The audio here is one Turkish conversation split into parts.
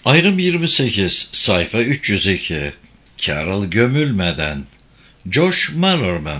Ayrım 28, sayfa 302. Carol gömülmeden. Josh Malerman.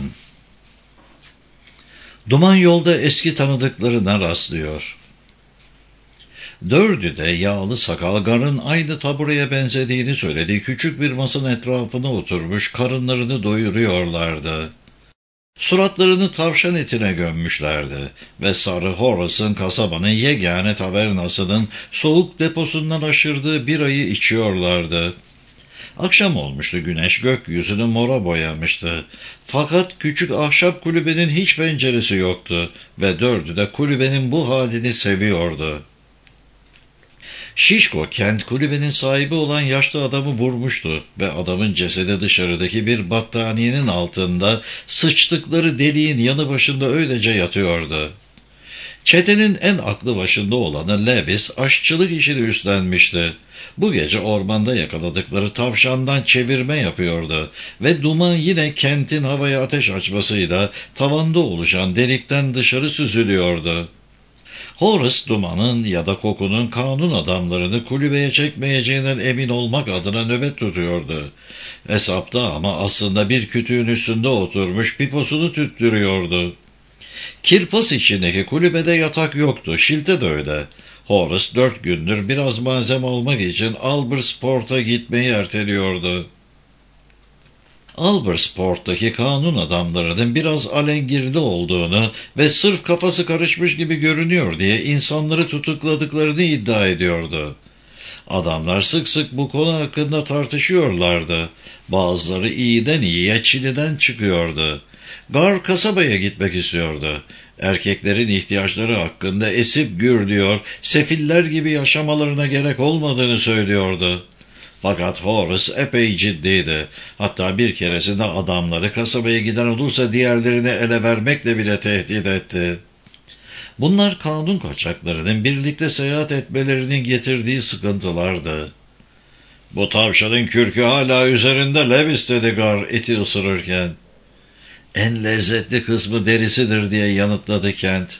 Duman yolda eski tanıdıklarına rastlıyor. Dördü de yağlı sakal Gar'ın aynı tabureye benzediğini söylediği küçük bir masanın etrafına oturmuş karınlarını doyuruyorlardı. Suratlarını tavşan etine gömmüşlerdi ve Sarı Horace'ın kasabanın yegane tavernasının soğuk deposundan aşırdığı birayı içiyorlardı. Akşam olmuştu, güneş gökyüzünü mora boyamıştı. Fakat küçük ahşap kulübenin hiç penceresi yoktu ve dördü de kulübenin bu halini seviyordu. Şişko Kent kulübenin sahibi olan yaşlı adamı vurmuştu ve adamın cesedi dışarıdaki bir battaniyenin altında sıçtıkları deliğin yanı başında öylece yatıyordu. Çetenin en aklı başında olanı Levis aşçılık işini üstlenmişti. Bu gece ormanda yakaladıkları tavşandan çevirme yapıyordu ve duman yine Kent'in havaya ateş açmasıyla tavanda oluşan delikten dışarı süzülüyordu. Horace dumanın ya da kokunun kanun adamlarını kulübeye çekmeyeceğinden emin olmak adına nöbet tutuyordu. Hesapta ama aslında bir kütüğün üstünde oturmuş piposunu tüttürüyordu. Kirpas içindeki kulübede yatak yoktu, şilte de öyle. Horace 4 gündür biraz malzeme almak için Albertsport'a gitmeyi erteliyordu. Albertsport'taki kanun adamlarının biraz alengirli olduğunu ve sırf kafası karışmış gibi görünüyor diye insanları tutukladıklarını iddia ediyordu. Adamlar sık sık bu konu hakkında tartışıyorlardı. Bazıları iyiden iyiye çileden çıkıyordu. Gar kasabaya gitmek istiyordu. Erkeklerin ihtiyaçları hakkında esip gürlüyor, sefiller gibi yaşamalarına gerek olmadığını söylüyordu. Fakat Horace epey ciddiydi. Hatta bir keresinde adamları kasabaya giden olursa diğerlerini ele vermekle bile tehdit etti. Bunlar kanun kaçaklarının birlikte seyahat etmelerinin getirdiği sıkıntılardı. "Bu tavşanın kürkü hala üzerinde Levis," dedi Gar eti ısırırken. "En lezzetli kısmı derisidir," diye yanıtladı Kent.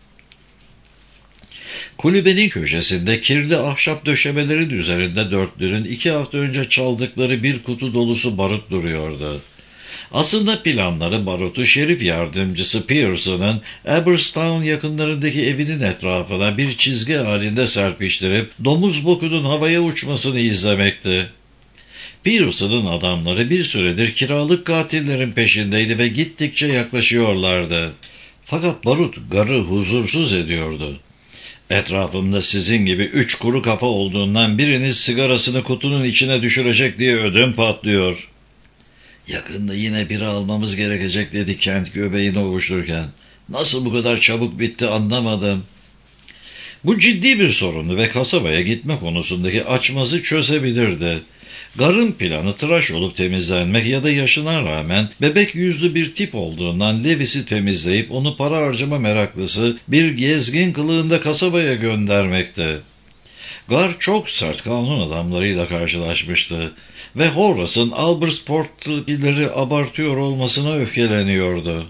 Kulübenin köşesinde kirli ahşap döşemelerin üzerinde dörtlünün 2 hafta önce çaldıkları bir kutu dolusu barut duruyordu. Aslında planları barutu şerif yardımcısı Pearson'ın Aberstown yakınlarındaki evinin etrafına bir çizgi halinde serpiştirip domuz bokunun havaya uçmasını izlemekti. Pearson'ın adamları bir süredir kiralık katillerin peşindeydi ve gittikçe yaklaşıyorlardı. Fakat barut Gar'ı huzursuz ediyordu. "Etrafımda sizin gibi 3 kuru kafa olduğundan biriniz sigarasını kutunun içine düşürecek diye ödüm patlıyor." "Yakında yine biri almamız gerekecek," dedi Kent göbeğini ovuştururken. "Nasıl bu kadar çabuk bitti anlamadım." Bu ciddi bir sorundu ve kasabaya gitme konusundaki açmazı çözebilirdi. Gar'ın planı tıraş olup temizlenmek ya da yaşına rağmen bebek yüzlü bir tip olduğundan Levis'i temizleyip onu para harcama meraklısı bir gezgin kılığında kasabaya göndermekti. Gar çok sert kanun adamlarıyla karşılaşmıştı ve Horace'ın Albertsport'takileri abartıyor olmasına öfkeleniyordu.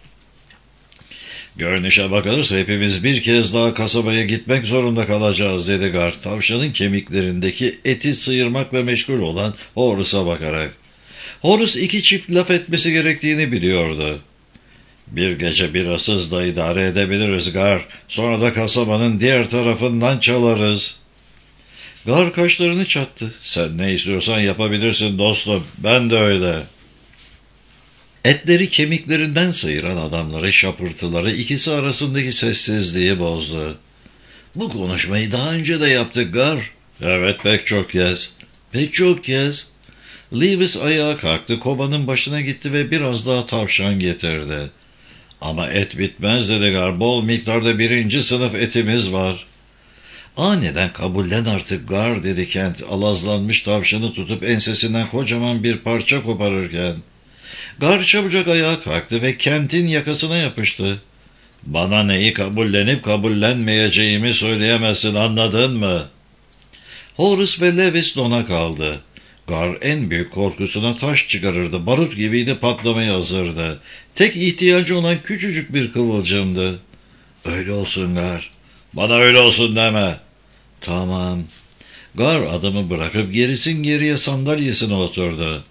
"Görünüşe bakılırsa hepimiz bir kez daha kasabaya gitmek zorunda kalacağız," dedi Gar, tavşanın kemiklerindeki eti sıyırmakla meşgul olan Horace'a bakarak. Horace 2 çift laf etmesi gerektiğini biliyordu. "Bir gece birasız da idare edebiliriz Gar, sonra da kasabanın diğer tarafından çalarız." Gar kaşlarını çattı. "Sen ne istiyorsan yapabilirsin dostum, ben de öyle." Etleri kemiklerinden sıyıran adamları şapırtıları ikisi arasındaki sessizliği bozdu. "Bu konuşmayı daha önce de yaptık Gar." "Evet, pek çok kez." "Pek çok kez." Levis ayağa kalktı, kovanın başına gitti ve biraz daha tavşan getirdi. "Ama et bitmez," dedi Gar. "Bol miktarda 1. sınıf etimiz var." "Aniden kabullen artık Gar," dedi Kent, alazlanmış tavşanı tutup ensesinden kocaman bir parça koparırken. Gar çabucak ayağa kalktı ve Kent'in yakasına yapıştı. "Bana neyi kabullenip kabullenmeyeceğimi söyleyemezsin, anladın mı?" Horace ve Levis dona kaldı. Gar en büyük korkusuna taş çıkarırdı. Barut gibiydi, patlamaya hazırdı. Tek ihtiyacı olan küçücük bir kıvılcımdı. "Öyle olsun Gar." "Bana öyle olsun deme." "Tamam." Gar adamı bırakıp gerisin geriye sandalyesine oturdu.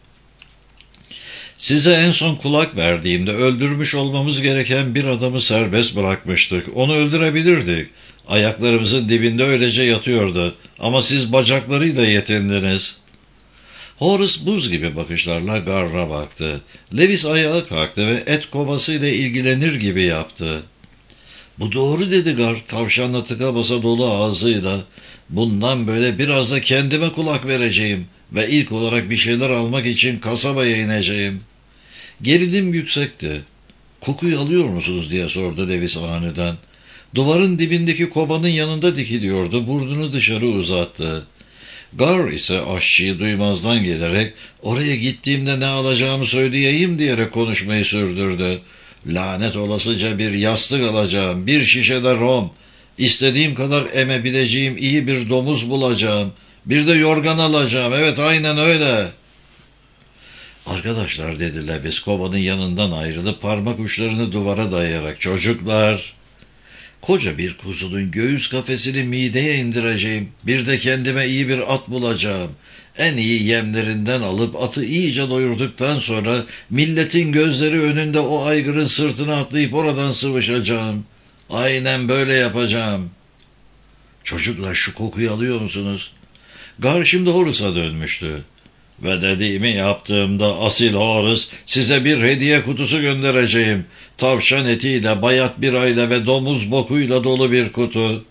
Size en son kulak verdiğimde öldürmüş olmamız gereken bir adamı serbest bırakmıştık. Onu öldürebilirdik. Ayaklarımızın dibinde öylece yatıyordu. Ama siz bacaklarıyla yetindiniz. Horace buz gibi bakışlarla Gar'a baktı. Lewis ayağa kalktı ve et kovasıyla ilgilenir gibi yaptı. Bu doğru dedi Gar, tavşanla tıka basa dolu ağzıyla. Bundan böyle biraz da kendime kulak vereceğim ve ilk olarak bir şeyler almak için kasabaya ineceğim. Gerilim yüksekti. Kokuyu alıyor musunuz diye sordu Lewis aniden. Duvarın dibindeki kovanın yanında dikiliyordu, burnunu dışarı uzattı. Gar ise aşçıyı duymazdan gelerek oraya gittiğimde ne alacağımı söyleyeyim diyerek konuşmayı sürdürdü. Lanet olasıca bir yastık alacağım, bir şişe de rom, istediğim kadar emebileceğim iyi bir domuz bulacağım, bir de yorgan alacağım, evet aynen öyle. Arkadaşlar dedi Lewis kovanın yanından ayrılıp parmak uçlarını duvara dayayarak, çocuklar, koca bir kuzunun göğüs kafesini mideye indireceğim. Bir de kendime iyi bir at bulacağım. En iyi yemlerinden alıp atı iyice doyurduktan sonra milletin gözleri önünde o aygırın sırtına atlayıp oradan sıvışacağım. Aynen böyle yapacağım. Çocuklar şu kokuyu alıyor musunuz? Gar şimdi Horace'a dönmüştü. Ve dediğimi yaptığımda asil Horace size bir hediye kutusu göndereceğim. Tavşan etiyle, bayat birayla ve domuz bokuyla dolu bir kutu.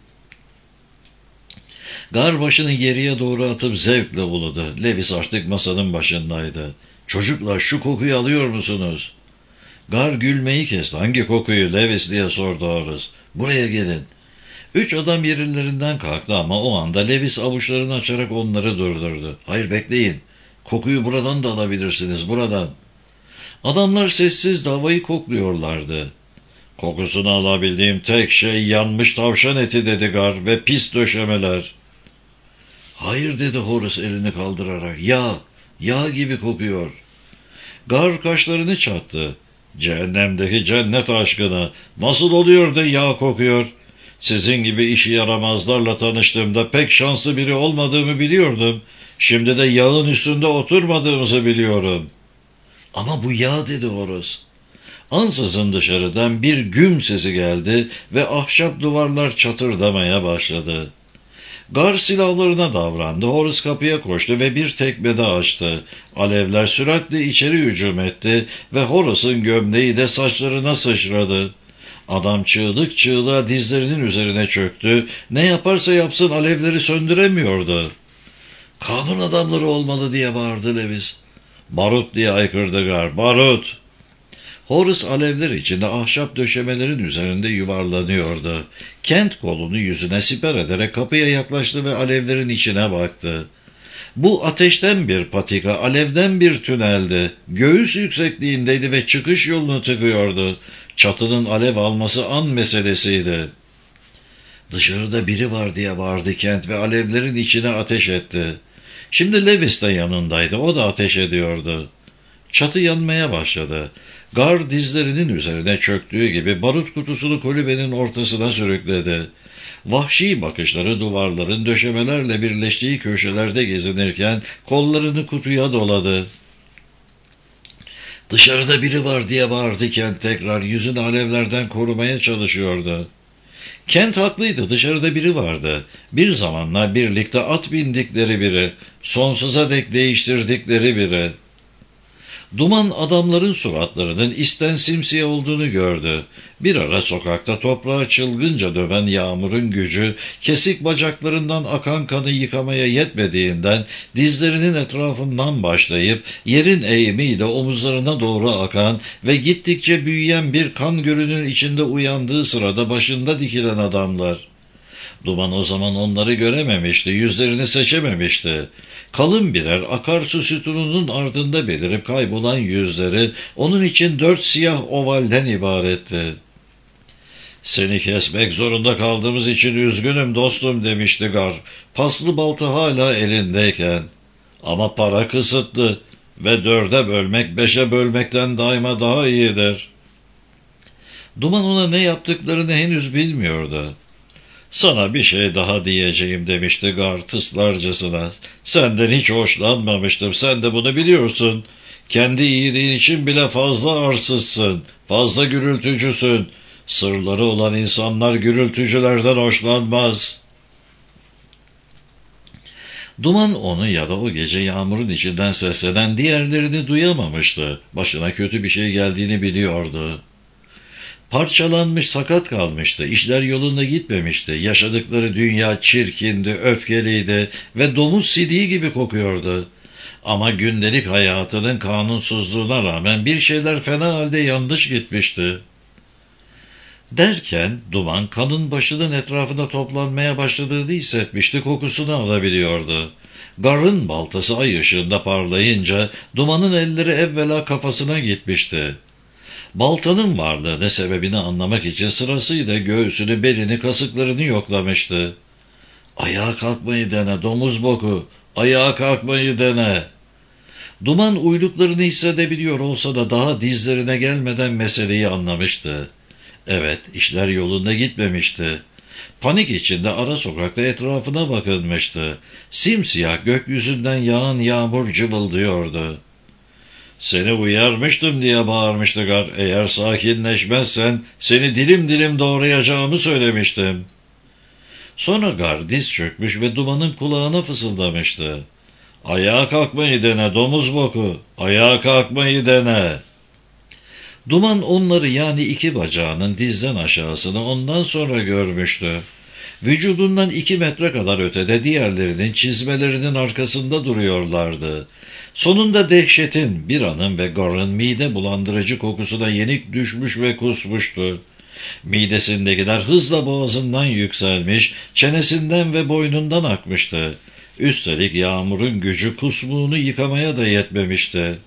Gar başını geriye doğru atıp zevkle uludu. Lewis artık masanın başındaydı. Çocuklar şu kokuyu alıyor musunuz? Gar gülmeyi kesti. Hangi kokuyu Lewis diye sordu Horace. Buraya gelin. 3 adam yerlerinden kalktı ama o anda Lewis avuçlarını açarak onları durdurdu. Hayır bekleyin. Kokuyu buradan da alabilirsiniz, buradan. Adamlar sessiz havayı kokluyorlardı. Kokusunu alabildiğim tek şey yanmış tavşan eti dedi Gar ve pis döşemeler. Hayır dedi Horace elini kaldırarak. Yağ gibi kokuyor. Gar kaşlarını çattı. Cehennemdeki cennet aşkına nasıl oluyor da yağ kokuyor? Sizin gibi işi yaramazlarla tanıştığımda pek şanslı biri olmadığımı biliyordum. Şimdi de yağın üstünde oturmadığımızı biliyorum. Ama bu yağ dedi Horace. Ansızın dışarıdan bir güm sesi geldi ve ahşap duvarlar çatırdamaya başladı. Gar silahlarına davrandı. Horace kapıya koştu ve bir tekmede açtı. Alevler süratle içeri hücum etti ve Horace'ın gömleği de saçlarına sıçradı. Adam çığlık çığlığa dizlerinin üzerine çöktü. Ne yaparsa yapsın alevleri söndüremiyordu. Kanun adamları olmalı diye bağırdı Lewis. Barut diye haykırdı Gar. Barut! Horace alevler içinde ahşap döşemelerin üzerinde yuvarlanıyordu. Kent kolunu yüzüne siper ederek kapıya yaklaştı ve alevlerin içine baktı. Bu ateşten bir patika, alevden bir tüneldi. Göğüs yüksekliğindeydi ve çıkış yolunu tıkıyordu. Çatının alev alması an meselesiydi. Dışarıda biri var diye bağırdı Kent ve alevlerin içine ateş etti. Şimdi Lewis de yanındaydı. O da ateş ediyordu. Çatı yanmaya başladı. Gar dizlerinin üzerine çöktüğü gibi barut kutusunu kulübenin ortasına sürükledi. Vahşi bakışları duvarların döşemelerle birleştiği köşelerde gezinirken kollarını kutuya doladı. Dışarıda biri var diye bağırdı Kent tekrar. Yüzünü alevlerden korumaya çalışıyordu. Kent haklıydı. Dışarıda biri vardı. Bir zamanlar birlikte at bindikleri biri. Sonsuza dek değiştirdikleri biri. Duman adamların suratlarının isten simsiyah olduğunu gördü. Bir ara sokakta toprağı çılgınca döven yağmurun gücü, kesik bacaklarından akan kanı yıkamaya yetmediğinden dizlerinin etrafından başlayıp yerin eğimiyle omuzlarına doğru akan ve gittikçe büyüyen bir kan gölünün içinde uyandığı sırada başında dikilen adamlar. Duman o zaman onları görememişti, yüzlerini seçememişti. Kalın birer akarsu sütununun ardında belirip kaybolan yüzleri onun için 4 siyah ovalden ibaretti. "Seni kesmek zorunda kaldığımız için üzgünüm dostum," demişti Gar, paslı balta hala elindeyken. "Ama para kısıtlı ve 4'e bölmek 5'e bölmekten daima daha iyidir." Duman ona ne yaptıklarını henüz bilmiyordu. Sana bir şey daha diyeceğim demişti Gar tıslarcasına. Senden hiç hoşlanmamıştım, sen de bunu biliyorsun. Kendi iyiliğin için bile fazla arsızsın, fazla gürültücüsün. Sırları olan insanlar gürültücülerden hoşlanmaz. Duman onu ya da o gece yağmurun içinden seslenen diğerlerini duyamamıştı. Başına kötü bir şey geldiğini biliyordu. Parçalanmış, sakat kalmıştı. İşler yolunda gitmemişti. Yaşadıkları dünya çirkindi, öfkeliydi ve domuz sidiği gibi kokuyordu. Ama gündelik hayatının kanunsuzluğuna rağmen bir şeyler fena halde yanlış gitmişti. Derken Duman kanın başının etrafında toplanmaya başladığını hissetmişti, kokusunu alabiliyordu. Gar'ın baltası ay ışığında parlayınca Duman'ın elleri evvela kafasına gitmişti. Baltanın varlığını, sebebini anlamak için sırasıyla göğsünü, belini, kasıklarını yoklamıştı. "Ayağa kalkmayı dene domuz boku, ayağa kalkmayı dene." Duman uyluklarını hissedebiliyor olsa da daha dizlerine gelmeden meseleyi anlamıştı. Evet, işler yolunda gitmemişti. Panik içinde ara sokakta etrafına bakınmıştı. Simsiyah gökyüzünden yağan yağmur cıvıldıyordu. "Seni uyarmıştım," diye bağırmıştı Gar. "Eğer sakinleşmezsen seni dilim dilim doğrayacağımı söylemiştim." Sonra Gar diz çökmüş ve Duman'ın kulağına fısıldamıştı. "Ayağa kalkmayı dene domuz boku, ayağa kalkmayı dene." Duman onları, yani iki bacağının dizden aşağısını ondan sonra görmüştü. Vücudundan 2 metre kadar ötede diğerlerinin çizmelerinin arkasında duruyorlardı. Sonunda dehşetin, bir anın ve Gar'ın mide bulandırıcı kokusuna yenik düşmüş ve kusmuştu. Midesindekiler hızla boğazından yükselmiş, çenesinden ve boynundan akmıştı. Üstelik yağmurun gücü kusmuğunu yıkamaya da yetmemişti.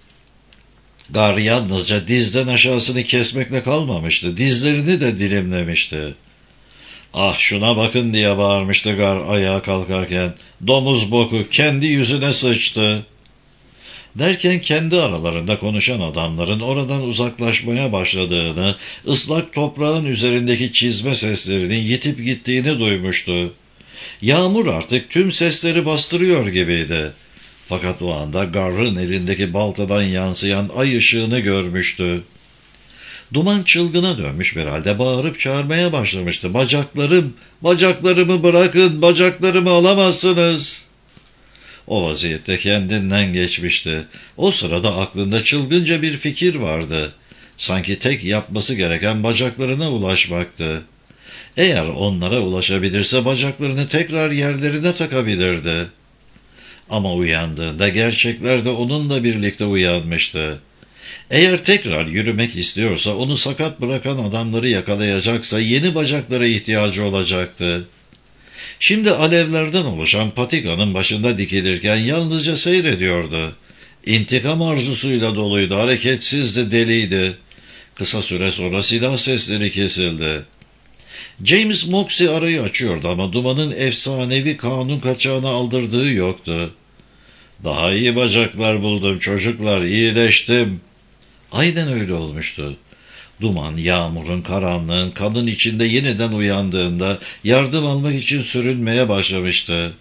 Gar yalnızca dizden aşağısını kesmekle kalmamıştı, dizlerini de dilimlemişti. "Ah şuna bakın," diye bağırmıştı Gar ayağa kalkarken. "Domuz boku kendi yüzüne sıçtı." Derken kendi aralarında konuşan adamların oradan uzaklaşmaya başladığını, ıslak toprağın üzerindeki çizme seslerinin yitip gittiğini duymuştu. Yağmur artık tüm sesleri bastırıyor gibiydi. Fakat o anda Gar'ın elindeki baltadan yansıyan ay ışığını görmüştü. Duman çılgına dönmüş bir halde bağırıp çağırmaya başlamıştı. "Bacaklarım, bacaklarımı bırakın, bacaklarımı alamazsınız." O vaziyette kendinden geçmişti. O sırada aklında çılgınca bir fikir vardı. Sanki tek yapması gereken bacaklarına ulaşmaktı. Eğer onlara ulaşabilirse bacaklarını tekrar yerlerine takabilirdi. Ama uyandığında gerçekler de onunla birlikte uyanmıştı. Eğer tekrar yürümek istiyorsa, onu sakat bırakan adamları yakalayacaksa yeni bacaklara ihtiyacı olacaktı. Şimdi alevlerden oluşan patikanın başında dikilirken yalnızca seyrediyordu. İntikam arzusuyla doluydu, hareketsizdi, deliydi. Kısa süre sonra silah sesleri kesildi. James Moxey arayı açıyordu ama Duman'ın efsanevi kanun kaçağını aldırdığı yoktu. "Daha iyi bacaklar buldum çocuklar, iyileştim." Aynen öyle olmuştu. Duman, yağmurun, karanlığın, kanın içinde yeniden uyandığında yardım almak için sürünmeye başlamıştı.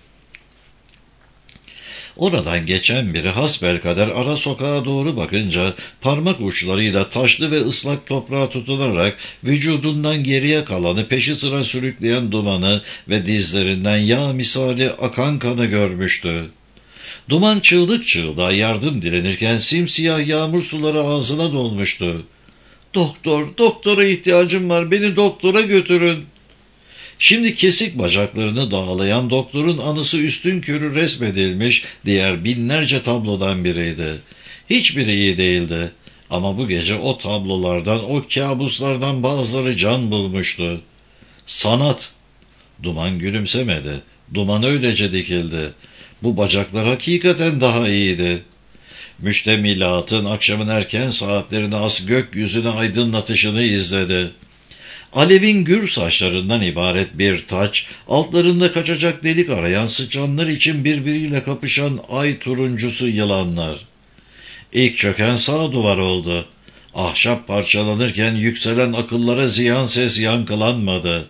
Oradan geçen biri hasbelkader ara sokağa doğru bakınca parmak uçlarıyla taşlı ve ıslak toprağa tutunarak vücudundan geriye kalanı peşi sıra sürükleyen Duman'ı ve dizlerinden yağ misali akan kanı görmüştü. Duman çığlık çığlığa yardım dilenirken simsiyah yağmur suları ağzına dolmuştu. "Doktor, doktora ihtiyacım var, beni doktora götürün." Şimdi kesik bacaklarını dağlayan doktorun anısı üstünkörü resmedilmiş diğer binlerce tablodan biriydi. Hiçbiri iyi değildi. Ama bu gece o tablolardan, o kabuslardan bazıları can bulmuştu. Sanat. Duman gülümsemedi. Duman öylece dikildi. Bu bacaklar hakikaten daha iyiydi. Müştemilatın akşamın erken saatlerinde az gökyüzünü aydınlatışını izledi. Alevin gür saçlarından ibaret bir taç, altlarında kaçacak delik arayan sıçanlar için birbiriyle kapışan ay turuncusu yılanlar. İlk çöken sağ duvar oldu. Ahşap parçalanırken yükselen akıllara ziyan ses yankılanmadı.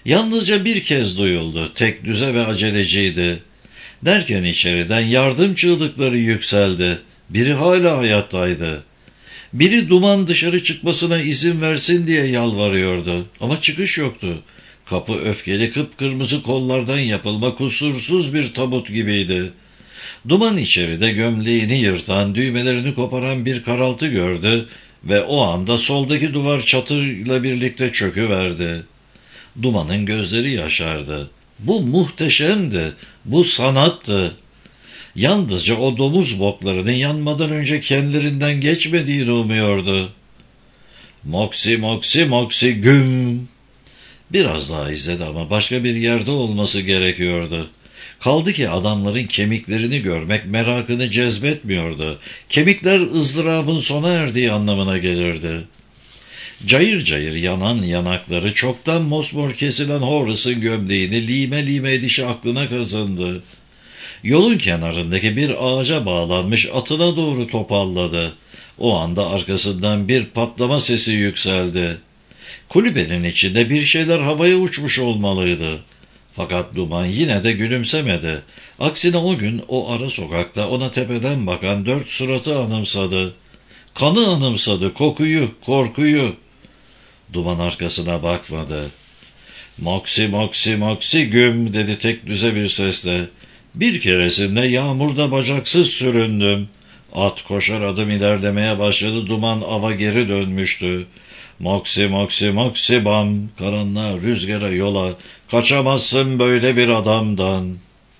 Yalnızca bir kez duyuldu, tek düze ve aceleciydi. Derken içeriden yardım çığlıkları yükseldi. Biri hala hayattaydı. Biri Duman dışarı çıkmasına izin versin diye yalvarıyordu. Ama çıkış yoktu. Kapı öfkeli kıpkırmızı kollardan yapılma kusursuz bir tabut gibiydi. Duman içeride gömleğini yırtan, düğmelerini koparan bir karaltı gördü ve o anda soldaki duvar çatıyla birlikte çöküverdi. Duman'ın gözleri yaşardı. Bu muhteşemdi, bu sanattı. Yalnızca o domuz boklarının yanmadan önce kendilerinden geçmediğini umuyordu. Moksi moksi moksi güm. Biraz daha izledi ama başka bir yerde olması gerekiyordu. Kaldı ki adamların kemiklerini görmek merakını cezbetmiyordu. Kemikler ızdırabın sona erdiği anlamına gelirdi. Cayır cayır yanan yanakları, çoktan mosmor kesilen Horace'ın gömleğini lime lime edişi aklına kazındı. Yolun kenarındaki bir ağaca bağlanmış atına doğru topalladı. O anda arkasından bir patlama sesi yükseldi. Kulübenin içinde bir şeyler havaya uçmuş olmalıydı. Fakat Duman yine de gülümsemedi. Aksine o gün o ara sokakta ona tepeden bakan 4 suratı anımsadı. Kanı anımsadı, kokuyu, korkuyu. Duman arkasına bakmadı. Moksi moksi moksi güm dedi tek düze bir sesle. Bir keresinde yağmurda bacaksız süründüm. At koşar adım ilerlemeye başladı. Duman ava geri dönmüştü. Moksi moksi moksi bam, karanlığa, rüzgara, yola, kaçamazsın böyle bir adamdan.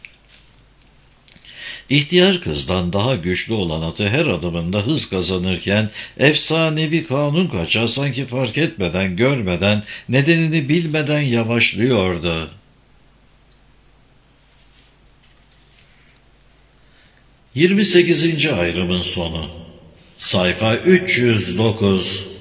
İhtiyar kızdan daha güçlü olan atı her adımında hız kazanırken efsanevi kanun kaçağı sanki fark etmeden, görmeden, nedenini bilmeden yavaşlıyordu. 28. ayrımın sonu. Sayfa 309.